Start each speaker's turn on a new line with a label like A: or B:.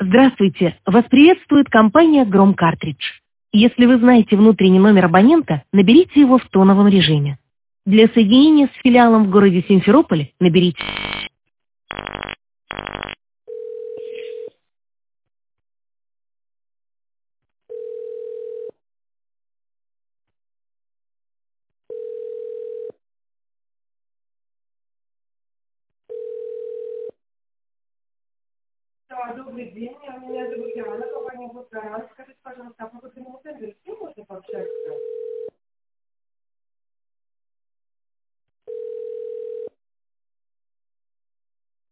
A: Здравствуйте! Вас приветствует компания «Гром Картридж». Если вы знаете внутренний номер абонента, наберите его в тоновом режиме. Для соединения с филиалом в городе Симферополь наберите...
B: Да, добрый день. Меня зовут Яна, компания «Пустара».